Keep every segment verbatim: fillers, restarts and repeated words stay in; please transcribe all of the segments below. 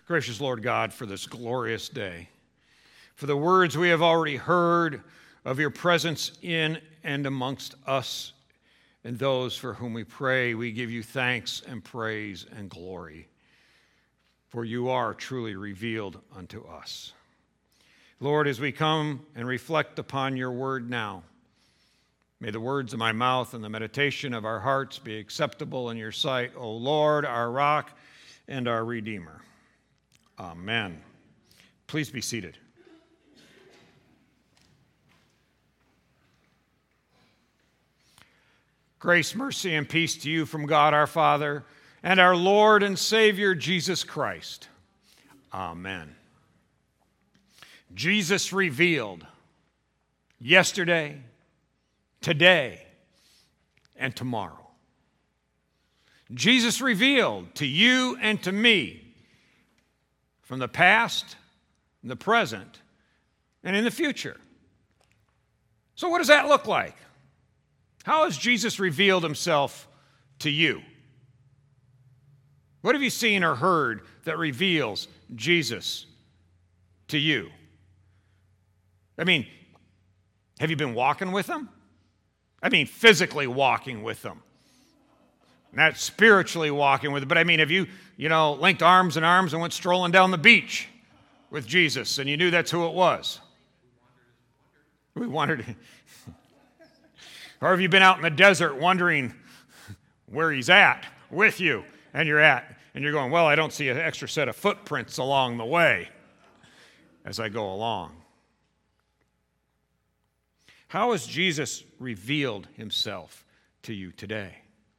Gracious Lord God, for this glorious day, for the words we have already heard of your presence in and amongst us and those for whom we pray, we give you thanks and praise and glory, for you are truly revealed unto us. Lord, as we come and reflect upon your word now, may the words of my mouth and the meditation of our hearts be acceptable in your sight, O Lord, our rock and our Redeemer. Amen. Please be seated. Grace, mercy, and peace to you from God our Father and our Lord and Savior Jesus Christ. Amen. Jesus revealed yesterday, today, and tomorrow. Jesus revealed to you and to me from the past, the present, and in the future. So what does that look like? How has Jesus revealed himself to you? What have you seen or heard that reveals Jesus to you? I mean, have you been walking with him? I mean, physically walking with him. Not spiritually walking with him, but I mean, have you, you know, linked arms and arms and went strolling down the beach with Jesus and you knew that's who it was? We wondered. Or have you been out in the desert wondering where he's at with you, and you're at, and you're going, well, I don't see an extra set of footprints along the way as I go along. How has Jesus revealed himself to you today?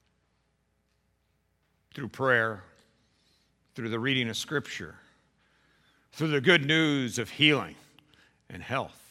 Through prayer, through the reading of Scripture, through the good news of healing and health.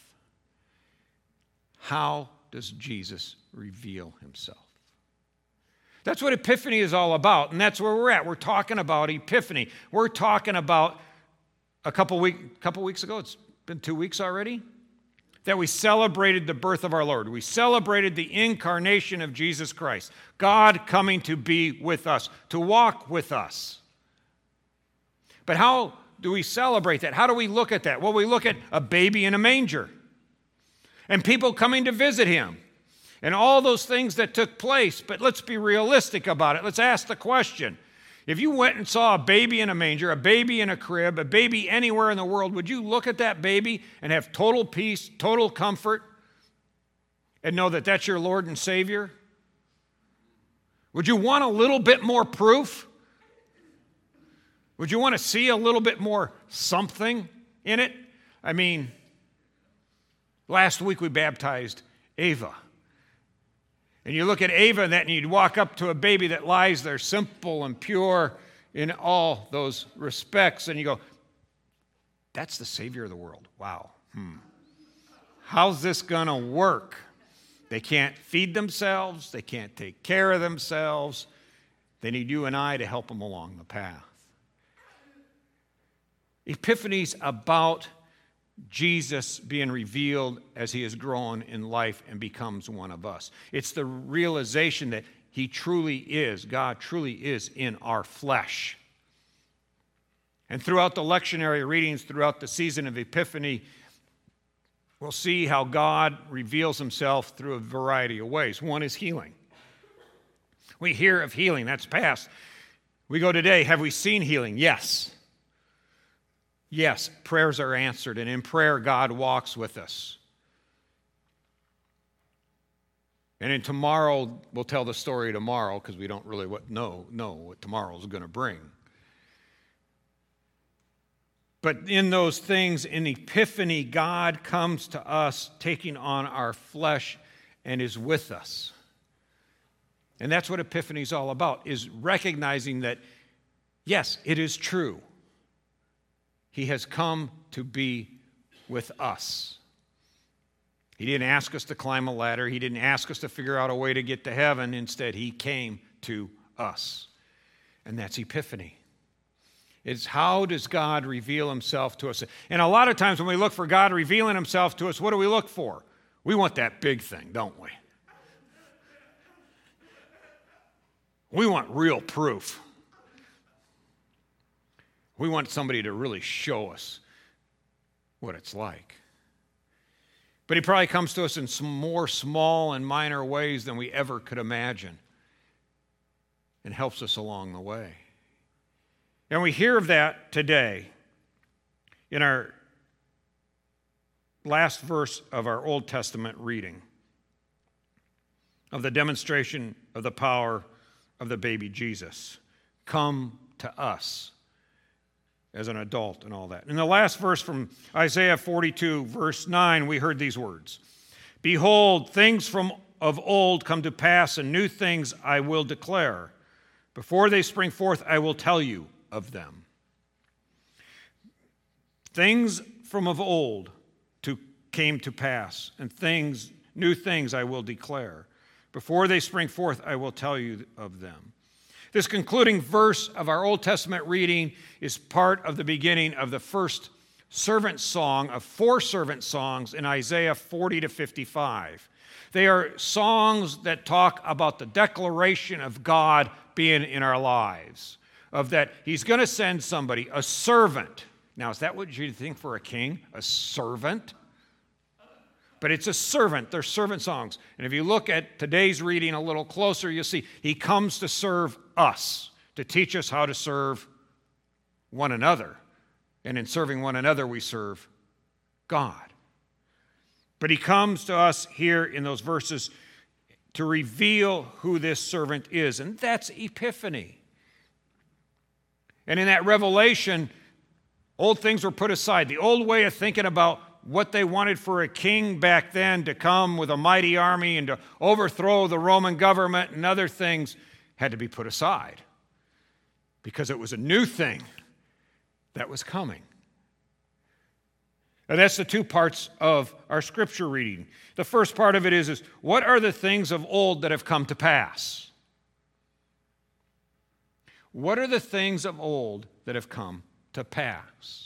How does Jesus reveal himself? That's what Epiphany is all about, and that's where we're at. We're talking about Epiphany. We're talking about a couple week, couple weeks ago, it's been two weeks already, that we celebrated the birth of our Lord. We celebrated the incarnation of Jesus Christ, God coming to be with us, to walk with us. But how do we celebrate that? How do we look at that? Well, we look at a baby in a manger and people coming to visit him and all those things that took place. But let's be realistic about it. Let's ask the question. If you went and saw a baby in a manger, a baby in a crib, a baby anywhere in the world, would you look at that baby and have total peace, total comfort, and know that that's your Lord and Savior? Would you want a little bit more proof? Would you want to see a little bit more something in it? I mean, last week we baptized Ava. And you look at Ava and that, and you'd walk up to a baby that lies there simple and pure in all those respects, and you go, that's the Savior of the world. Wow. Hmm. How's this going to work? They can't feed themselves. They can't take care of themselves. They need you and I to help them along the path. Epiphany's about Jesus being revealed as he has grown in life and becomes one of us. It's the realization that he truly is, God truly is in our flesh. And throughout the lectionary readings, throughout the season of Epiphany, we'll see how God reveals himself through a variety of ways. One is healing. We hear of healing, that's past. We go today, have we seen healing? Yes. Yes, prayers are answered, and in prayer, God walks with us. And in tomorrow, we'll tell the story tomorrow because we don't really know, know what tomorrow is going to bring. But in those things, in Epiphany, God comes to us taking on our flesh and is with us. And that's what Epiphany is all about, is recognizing that, yes, it is true. He has come to be with us. He didn't ask us to climb a ladder. He didn't ask us to figure out a way to get to heaven. Instead, he came to us. And that's Epiphany. It's how does God reveal himself to us? And a lot of times when we look for God revealing himself to us, what do we look for? We want that big thing, don't we? We want real proof. We want somebody to really show us what it's like. But he probably comes to us in some more small and minor ways than we ever could imagine and helps us along the way. And we hear of that today in our last verse of our Old Testament reading of the demonstration of the power of the baby Jesus. Come to us as an adult and all that. In the last verse from Isaiah forty-two, verse nine, we heard these words. Behold, things from of old come to pass, and new things I will declare. Before they spring forth, I will tell you of them. Things from of old to, came to pass, and things, new things I will declare. Before they spring forth, I will tell you of them. This concluding verse of our Old Testament reading is part of the beginning of the first servant song of four servant songs in Isaiah forty to fifty-five. They are songs that talk about the declaration of God being in our lives, of that he's going to send somebody, a servant. Now, is that what you think for a king? A servant? But it's a servant. They're servant songs. And if you look at today's reading a little closer, you'll see he comes to serve us, to teach us how to serve one another. And in serving one another, we serve God. But he comes to us here in those verses to reveal who this servant is. And that's Epiphany. And in that revelation, old things were put aside. The old way of thinking about what they wanted for a king back then to come with a mighty army and to overthrow the Roman government and other things had to be put aside because it was a new thing that was coming. And that's the two parts of our scripture reading. The first part of it is, is what are the things of old that have come to pass? What are the things of old that have come to pass?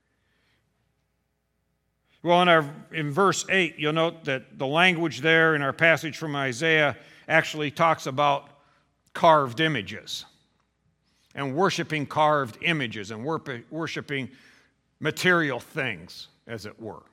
Well, in, our, in verse eight, you'll note that the language there in our passage from Isaiah actually talks about carved images and worshiping carved images and worshiping material things, as it were.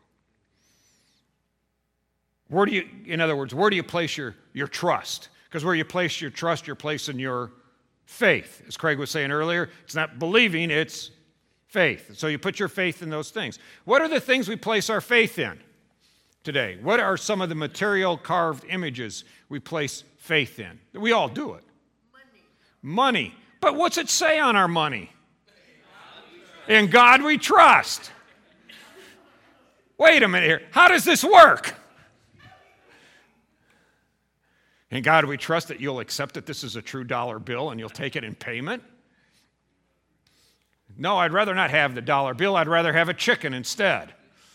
Where do you, in other words, where do you place your, your trust? Because where you place your trust, you're placing your faith. As Craig was saying earlier, it's not believing, it's faith. So you put your faith in those things. What are the things we place our faith in today? What are some of the material carved images we place faith in? We all do it. Money. Money. But what's it say on our money? In God we trust. Wait a minute here. How does this work? In God we trust that you'll accept that this is a true dollar bill and you'll take it in payment? No, I'd rather not have the dollar bill. I'd rather have a chicken instead.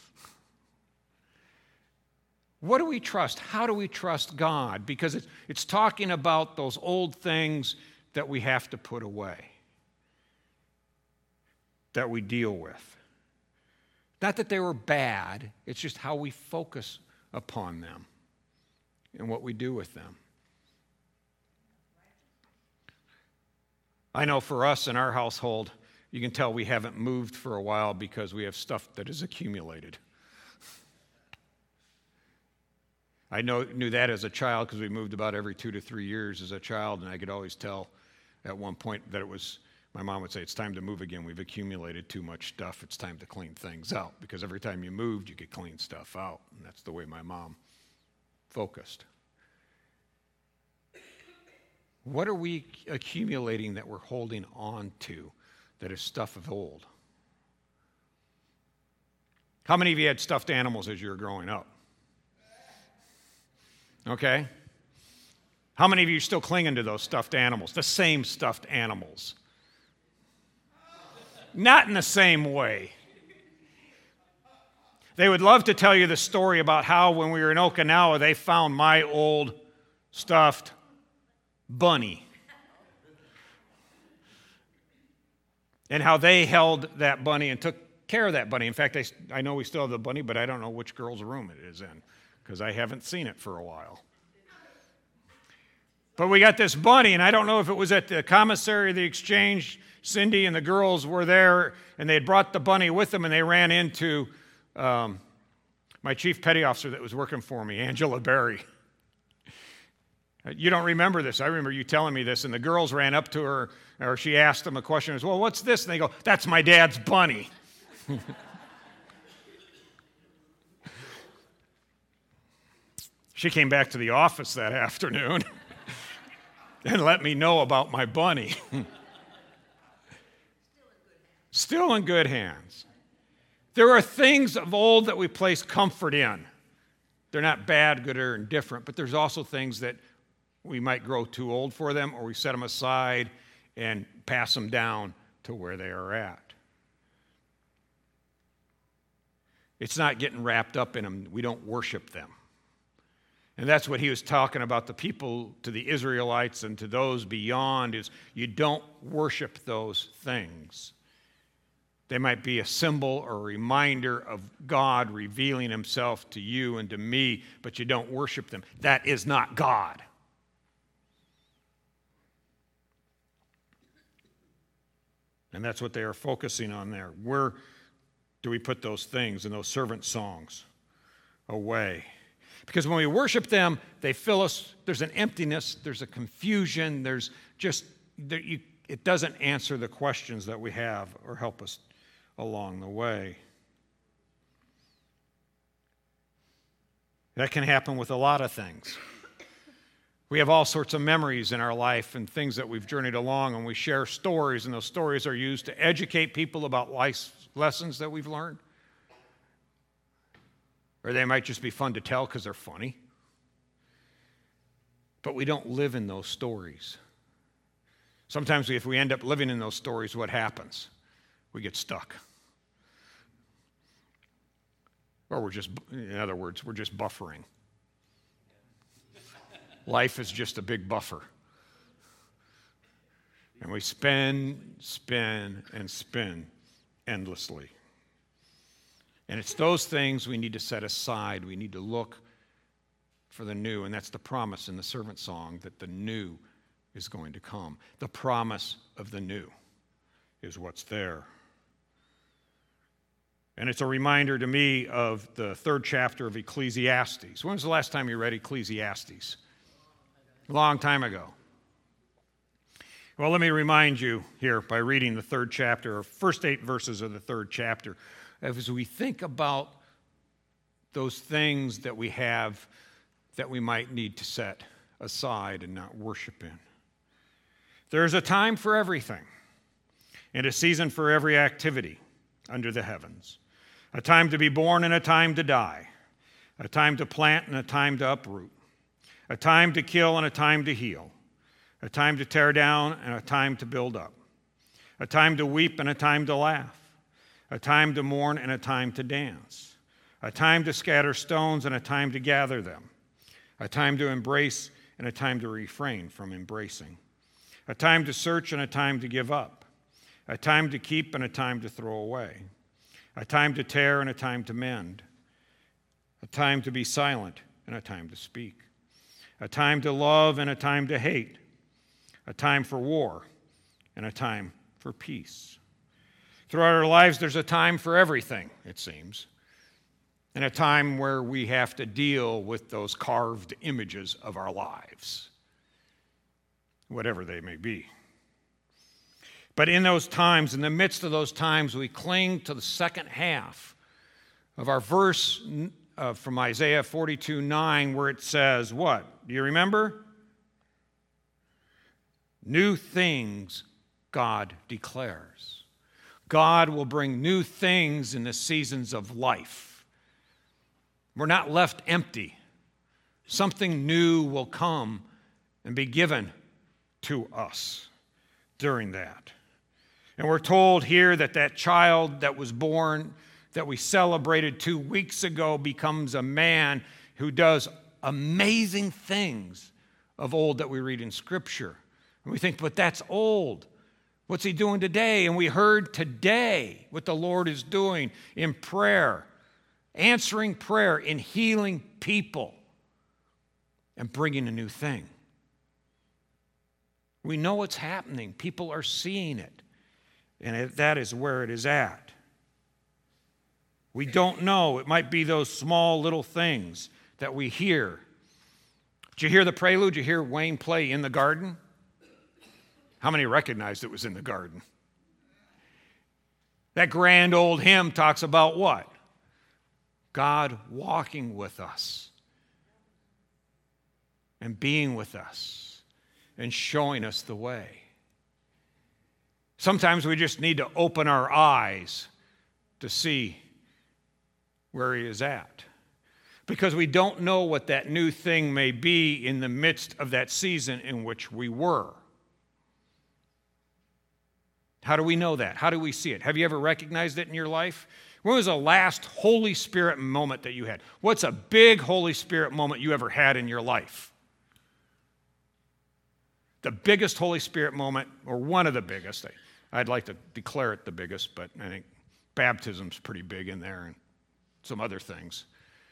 What do we trust? How do we trust God? Because it's, it's talking about those old things that we have to put away, that we deal with. Not that they were bad, it's just how we focus upon them and what we do with them. I know for us in our household, you can tell we haven't moved for a while because we have stuff that is accumulated. I know, knew that as a child because we moved about every two to three years as a child, and I could always tell at one point that it was, my mom would say, it's time to move again. We've accumulated too much stuff. It's time to clean things out because every time you moved, you could clean stuff out, and that's the way my mom focused. What are we accumulating that we're holding on to that is stuff of old? How many of you had stuffed animals as you were growing up? Okay. How many of you are still clinging to those stuffed animals, the same stuffed animals? Not in the same way. They would love to tell you the story about how when we were in Okinawa, they found my old stuffed bunny. And how they held that bunny and took care of that bunny. In fact, I, I know we still have the bunny, but I don't know which girl's room it is in because I haven't seen it for a while. But we got this bunny, and I don't know if it was at the commissary of the exchange. Cindy and the girls were there, and they had brought the bunny with them, and they ran into um, my chief petty officer that was working for me, Angela Berry. You don't remember this. I remember you telling me this, and the girls ran up to her, or she asked them a question. It was, well, what's this? And they go, that's my dad's bunny. She came back to the office that afternoon and let me know about my bunny. Still in good hands. There are things of old that we place comfort in. They're not bad, good, or indifferent, but there's also things that we might grow too old for them, or we set them aside and pass them down to where they are at. It's not getting wrapped up in them. We don't worship them. And that's what he was talking about the people, to the Israelites and to those beyond, is you don't worship those things. They might be a symbol or a reminder of God revealing himself to you and to me, but you don't worship them. That is not God. And that's what they are focusing on there. Where do we put those things and those servant songs away? Because when we worship them, they fill us. There's an emptiness. There's a confusion. There's just, there, you, it doesn't answer the questions that we have or help us along the way. That can happen with a lot of things. We have all sorts of memories in our life and things that we've journeyed along, and we share stories, and those stories are used to educate people about life lessons that we've learned. Or they might just be fun to tell because they're funny. But we don't live in those stories. Sometimes if we end up living in those stories, what happens? We get stuck. Or we're just, in other words, we're just buffering. Life is just a big buffer. And we spin, spin, and spin endlessly. And it's those things we need to set aside. We need to look for the new. And that's the promise in the servant song, that the new is going to come. The promise of the new is what's there. And it's a reminder to me of the third chapter of Ecclesiastes. When was the last time you read Ecclesiastes? A long time ago. Well, let me remind you here by reading the third chapter, or first eight verses of the third chapter. As we think about those things that we have that we might need to set aside and not worship in. There's a time for everything, and a season for every activity under the heavens. A time to be born and a time to die. A time to plant and a time to uproot. A time to kill and a time to heal. A time to tear down and a time to build up. A time to weep and a time to laugh. A time to mourn and a time to dance. A time to scatter stones and a time to gather them. A time to embrace and a time to refrain from embracing. A time to search and a time to give up. A time to keep and a time to throw away. A time to tear and a time to mend. A time to be silent and a time to speak. A time to love and a time to hate. A time for war and a time for peace. Throughout our lives, there's a time for everything, it seems, and a time where we have to deal with those carved images of our lives, whatever they may be. But in those times, in the midst of those times, we cling to the second half of our verse uh, from Isaiah forty-two nine, where it says, what? Do you remember? New things God declares. God will bring new things in the seasons of life. We're not left empty. Something new will come and be given to us during that. And we're told here that that child that was born, that we celebrated two weeks ago, becomes a man who does amazing things of old that we read in Scripture. And we think, but that's old. What's he doing today? And we heard today what the Lord is doing in prayer, answering prayer, in healing people, and bringing a new thing. We know what's happening. People are seeing it. And it, that is where it is at. We don't know. It might be those small little things that we hear. Did you hear the prelude? Did you hear Wayne play In the Garden? How many recognized it was in the garden? That grand old hymn talks about what? God walking with us and being with us and showing us the way. Sometimes we just need to open our eyes to see where he is at, because we don't know what that new thing may be in the midst of that season in which we were. How do we know that? How do we see it? Have you ever recognized it in your life? When was the last Holy Spirit moment that you had? What's a big Holy Spirit moment you ever had in your life? The biggest Holy Spirit moment, or one of the biggest. I'd like to declare it the biggest, but I think baptism's pretty big in there and some other things.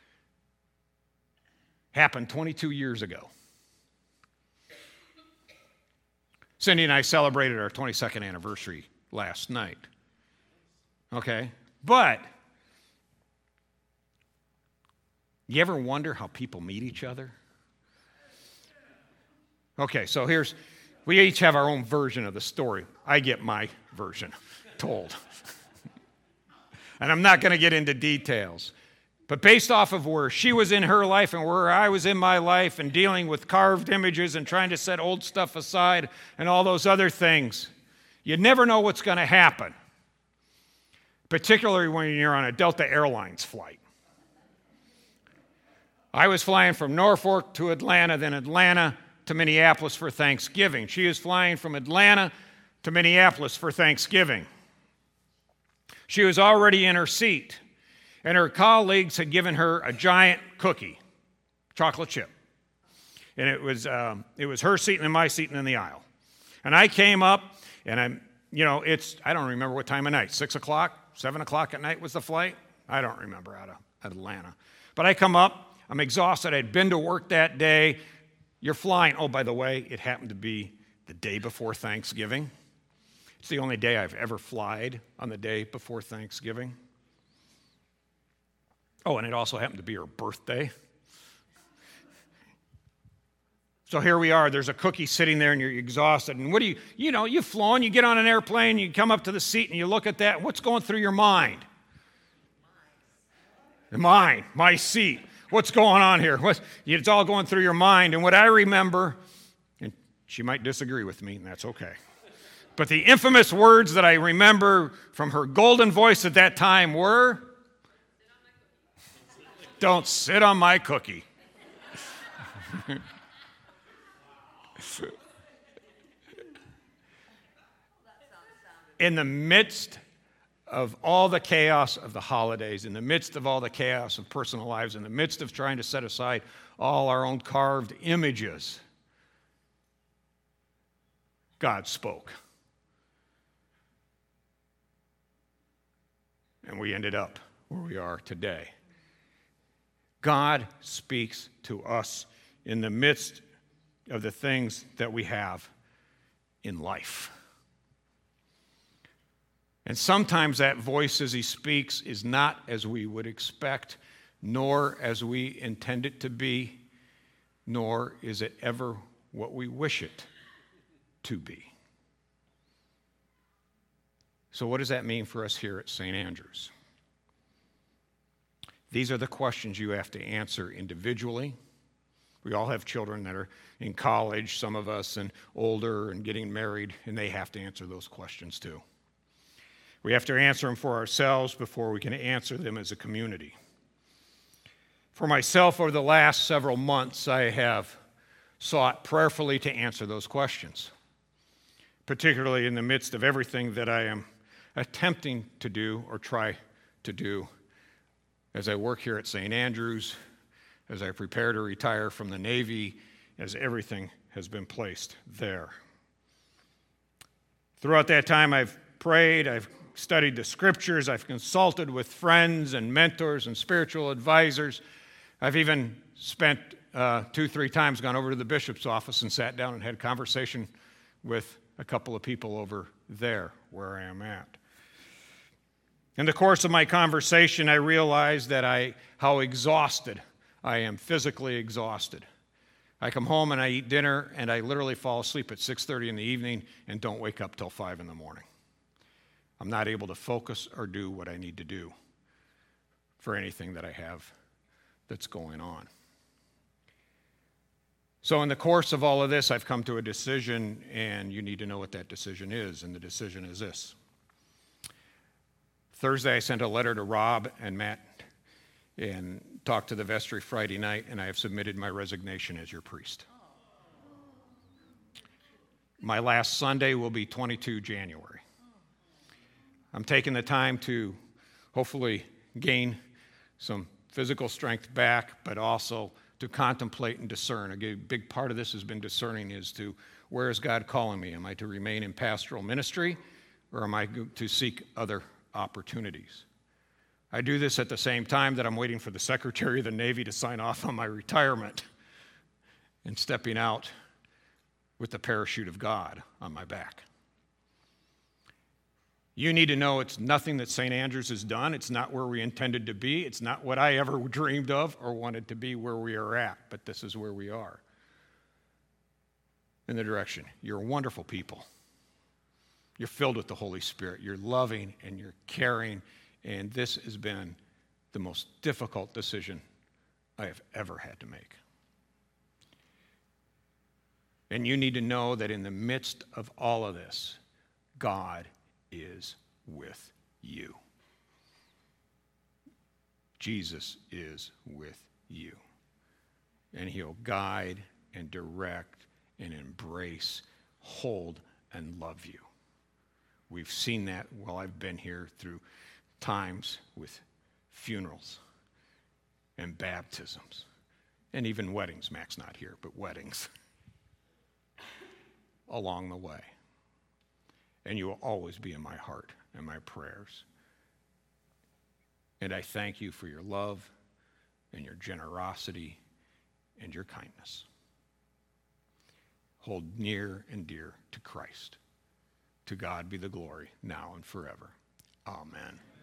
Happened twenty-two years ago. Cindy and I celebrated our twenty-second anniversary last night. Okay? But, you ever wonder how people meet each other? Okay, so here's, we each have our own version of the story. I get my version told. And I'm not going to get into details. But based off of where she was in her life and where I was in my life and dealing with carved images and trying to set old stuff aside and all those other things, you never know what's going to happen, particularly when you're on a Delta Airlines flight. I was flying from Norfolk to Atlanta, then Atlanta to Minneapolis for Thanksgiving. She is flying from Atlanta to Minneapolis for Thanksgiving. She was already in her seat, and her colleagues had given her a giant cookie, chocolate chip. And it was um, it was her seat and then my seat in the aisle. And I came up, and I'm, you know, it's, I don't remember what time of night, six o'clock, seven o'clock at night was the flight? I don't remember out of Atlanta. But I come up, I'm exhausted, I'd been to work that day. You're flying, oh, by the way, it happened to be the day before Thanksgiving. It's the only day I've ever flied on the day before Thanksgiving. Oh, and it also happened to be her birthday. So here we are. There's a cookie sitting there, and you're exhausted. And what do you, you know, you've flown, you get on an airplane, you come up to the seat, and you look at that. What's going through your mind? Mine, my seat. What's going on here? What, it's all going through your mind. And what I remember, and she might disagree with me, and that's okay. But the infamous words that I remember from her golden voice at that time were, "Don't sit on my cookie." In the midst of all the chaos of the holidays, in the midst of all the chaos of personal lives, in the midst of trying to set aside all our own carved images, God spoke. And we ended up where we are today. God speaks to us in the midst of the things that we have in life. And sometimes that voice as he speaks is not as we would expect, nor as we intend it to be, nor is it ever what we wish it to be. So what does that mean for us here at Saint Andrews? These are the questions you have to answer individually. We all have children that are in college, some of us, and older and getting married, and they have to answer those questions too. We have to answer them for ourselves before we can answer them as a community. For myself, over the last several months, I have sought prayerfully to answer those questions, particularly in the midst of everything that I am attempting to do or try to do as I work here at Saint Andrews, as I prepare to retire from the Navy, as everything has been placed there. Throughout that time, I've prayed, I've studied the scriptures, I've consulted with friends and mentors and spiritual advisors. I've even spent uh, two, three times gone over to the bishop's office and sat down and had a conversation with a couple of people over there where I am at. In the course of my conversation, I realized that I how exhausted I am, physically exhausted. I come home and I eat dinner, and I literally fall asleep at six thirty in the evening and don't wake up till five in the morning. I'm not able to focus or do what I need to do for anything that I have that's going on. So in the course of all of this, I've come to a decision, and you need to know what that decision is, and the decision is this. Thursday, I sent a letter to Rob and Matt and talked to the vestry Friday night, and I have submitted my resignation as your priest. My last Sunday will be twenty-second of January. I'm taking the time to hopefully gain some physical strength back, but also to contemplate and discern. A big part of this has been discerning as to where is God calling me? Am I to remain in pastoral ministry, or am I to seek other opportunities? I do this at the same time that I'm waiting for the Secretary of the Navy to sign off on my retirement and stepping out with the parachute of God on my back. You need to know it's nothing that Saint Andrews has done. It's not where we intended to be. It's not what I ever dreamed of or wanted to be where we are at, but this is where we are in the direction. You're wonderful people. You're filled with the Holy Spirit. You're loving and you're caring, and this has been the most difficult decision I have ever had to make. And you need to know that in the midst of all of this, God is with you. Jesus is with you. And he'll guide and direct and embrace, hold and love you. We've seen that while I've been here through times with funerals and baptisms and even weddings. Mac's not here, but weddings along the way. And you will always be in my heart and my prayers. And I thank you for your love and your generosity and your kindness. Hold near and dear to Christ. To God be the glory, now and forever. Amen.